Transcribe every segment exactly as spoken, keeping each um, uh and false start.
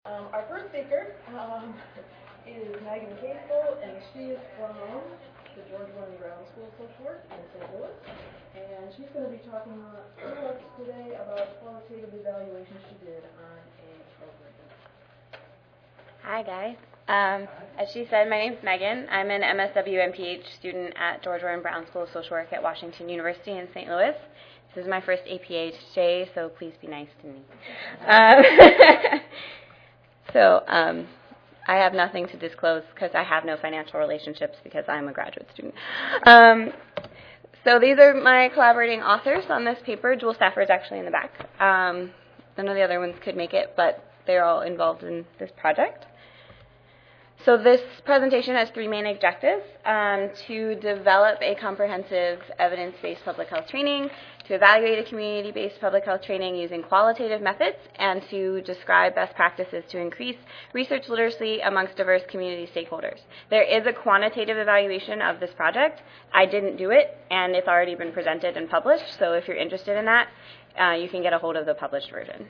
Um, our first speaker um, is Megan Casel, and she is from the George William Brown School of Social Work in Saint Louis. And she's going to be talking to us today about qualitative evaluation she did on a program. Hi, guys. Um, as she said, my name's Megan. I'm an M S W M P H student at George William Brown School of Social Work at Washington University in Saint Louis. This is my first A P H J, so please be nice to me. Um, so um, I have nothing to disclose because I have no financial relationships because I'm a graduate student. Um, so these are my collaborating authors on this paper. Jewel Stafford is actually in the back. Um, none of the other ones could make it, but they're all involved in this project. So this presentation has three main objectives: um, to develop a comprehensive evidence-based public health training, to evaluate a community-based public health training using qualitative methods, and to describe best practices to increase research literacy amongst diverse community stakeholders. There is a quantitative evaluation of this project. I didn't do it, and it's already been presented and published, so if you're interested in that, uh, you can get a hold of the published version.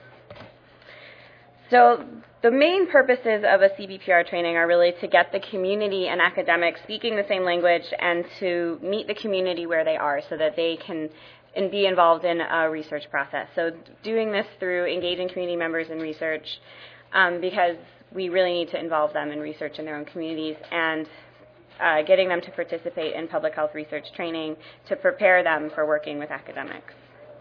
So the main purposes of a C B P R training are really to get the community and academics speaking the same language and to meet the community where they are so that they can and be involved in a research process. So doing this through engaging community members in research um, because we really need to involve them in research in their own communities, and uh, getting them to participate in public health research training to prepare them for working with academics.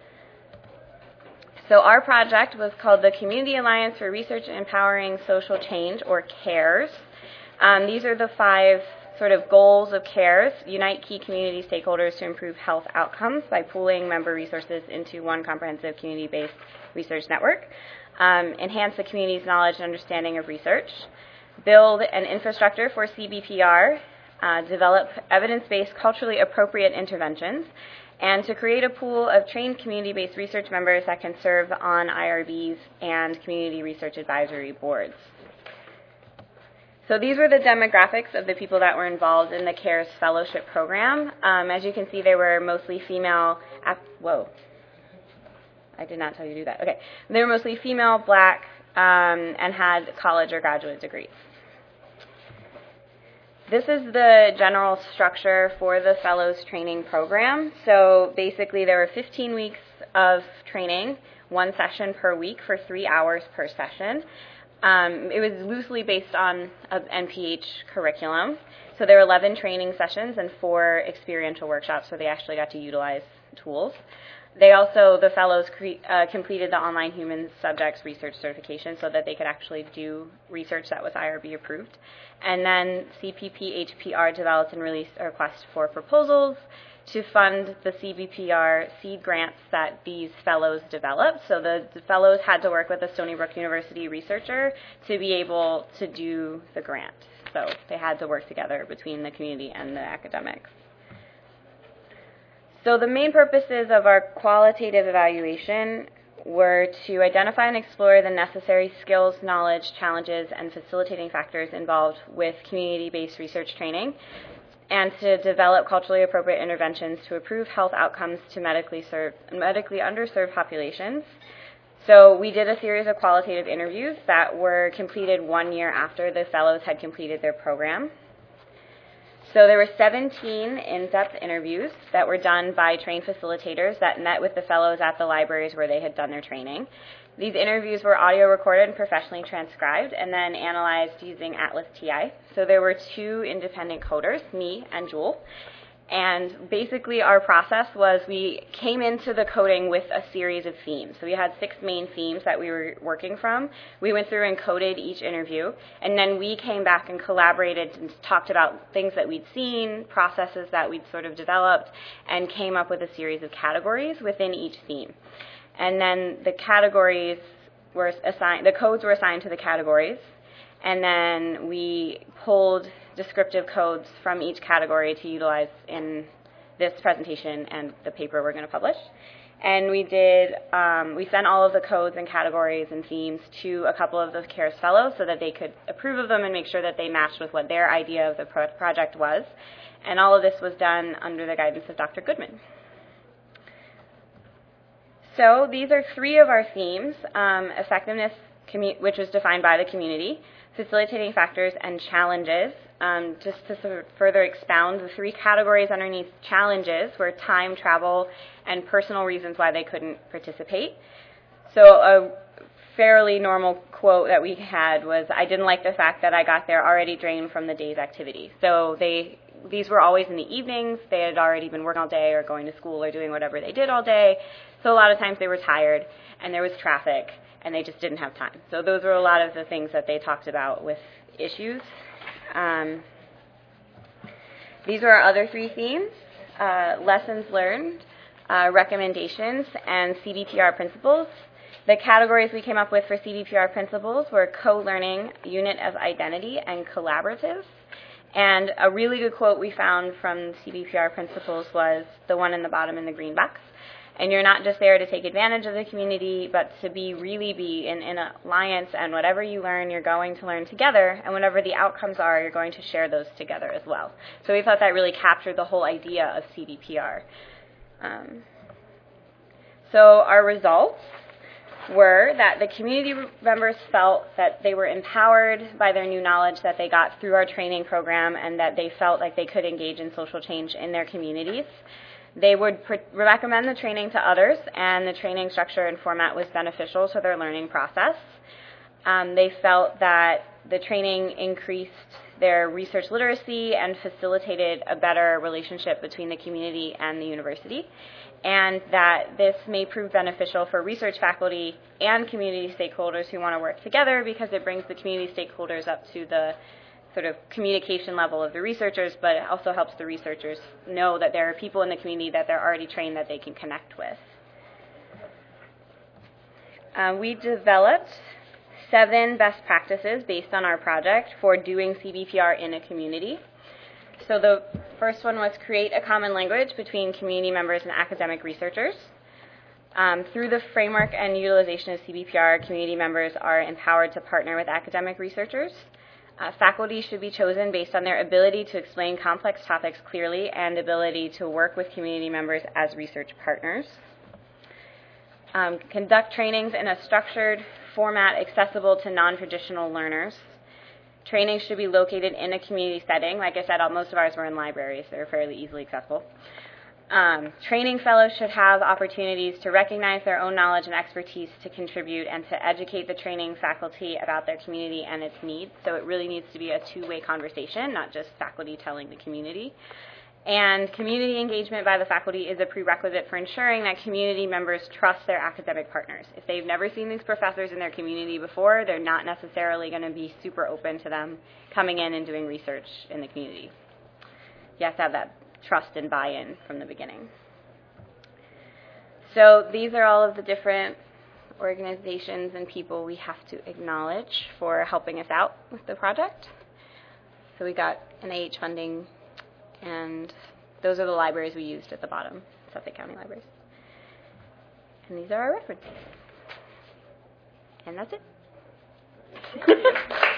So our project was called the Community Alliance for Research and Empowering Social Change, or CARES. Um, these are the five sort of goals of CARES: unite key community stakeholders to improve health outcomes by pooling member resources into one comprehensive community-based research network, um, enhance the community's knowledge and understanding of research, build an infrastructure for C B P R, uh, develop evidence-based culturally appropriate interventions, and to create a pool of trained community-based research members that can serve on I R Bs and community research advisory boards. So these were the demographics of the people that were involved in the CARES Fellowship Program. Um, as you can see, they were mostly female. Ap- Whoa. I did not tell you to do that. Okay. They were mostly female, black, um, and had college or graduate degrees. This is the general structure for the Fellows Training Program. So basically there were fifteen weeks of training, one session per week for three hours per session. Um, it was loosely based on an N P H curriculum. So there were eleven training sessions and four experiential workshops where they actually got to utilize tools. They also, the fellows cre- uh, completed the online human subjects research certification so that they could actually do research that was I R B approved. And then C P P H P R developed and released a request for proposals to fund the C B P R seed grants that these fellows developed. So the, the fellows had to work with a Stony Brook University researcher to be able to do the grant. So they had to work together between the community and the academics. So the main purposes of our qualitative evaluation were to identify and explore the necessary skills, knowledge, challenges, and facilitating factors involved with community-based research training, and to develop culturally appropriate interventions to improve health outcomes to medically, serve, medically underserved populations. So we did a series of qualitative interviews that were completed one year after the fellows had completed their program. So there were seventeen in-depth interviews that were done by trained facilitators that met with the fellows at the libraries where they had done their training. These interviews were audio recorded and professionally transcribed and then analyzed using Atlas T I. So there were two independent coders, me and Jewel. And basically our process was we came into the coding with a series of themes. So we had six main themes that we were working from. We went through and coded each interview, and then we came back and collaborated and talked about things that we'd seen, processes that we'd sort of developed, and came up with a series of categories within each theme. And then the categories were assigned, the codes were assigned to the categories, and then we pulled descriptive codes from each category to utilize in this presentation and the paper we're going to publish. And we did, um, we sent all of the codes and categories and themes to a couple of the CARES fellows so that they could approve of them and make sure that they matched with what their idea of the pro- project was. And all of this was done under the guidance of Doctor Goodman. So these are three of our themes: um, effectiveness, commu- which was defined by the community, facilitating factors, and challenges. Um, just to sort of further expound, the three categories underneath challenges were time, travel, and personal reasons why they couldn't participate. So a fairly normal quote that we had was, "I didn't like the fact that I got there already drained from the day's activity." So they these were always in the evenings. They had already been working all day or going to school or doing whatever they did all day. So a lot of times they were tired, and there was traffic, and they just didn't have time. So those were a lot of the things that they talked about with issues. Um, these were our other three themes: uh, lessons learned, uh, recommendations, and C D P R principles. The categories we came up with for C D P R principles were co-learning, unit of identity, and collaborative. And a really good quote we found from C D P R principles was the one in the bottom in the green box. And you're not just there to take advantage of the community, but to be really be in, in an alliance, and whatever you learn, you're going to learn together, and whatever the outcomes are, you're going to share those together as well. So we thought that really captured the whole idea of C D P R. Um, so our results were that the community members felt that they were empowered by their new knowledge that they got through our training program, and that they felt like they could engage in social change in their communities. They would pr- recommend the training to others, and the training structure and format was beneficial to their learning process. Um, they felt that the training increased their research literacy and facilitated a better relationship between the community and the university, and that this may prove beneficial for research faculty and community stakeholders who want to work together, because it brings the community stakeholders up to the sort of communication level of the researchers, but it also helps the researchers know that there are people in the community that they're already trained that they can connect with. Uh, we developed seven best practices based on our project for doing C D P R in a community. So the first one was create a common language between community members and academic researchers. Um, through the framework and utilization of C D P R, community members are empowered to partner with academic researchers. Uh, faculty should be chosen based on their ability to explain complex topics clearly and ability to work with community members as research partners. Um, conduct trainings in a structured format accessible to non-traditional learners. Trainings should be located in a community setting. Like I said, most of ours were in libraries. They're fairly easily accessible. Um, training fellows should have opportunities to recognize their own knowledge and expertise to contribute and to educate the training faculty about their community and its needs. So it really needs to be a two-way conversation, not just faculty telling the community. And community engagement by the faculty is a prerequisite for ensuring that community members trust their academic partners. If they've never seen these professors in their community before, they're not necessarily going to be super open to them coming in and doing research in the community. You have to have that trust and buy-in from the beginning. So these are all of the different organizations and people we have to acknowledge for helping us out with the project. So we got N I H funding, and those are the libraries we used at the bottom, Suffolk County Libraries. And these are our references. And that's it.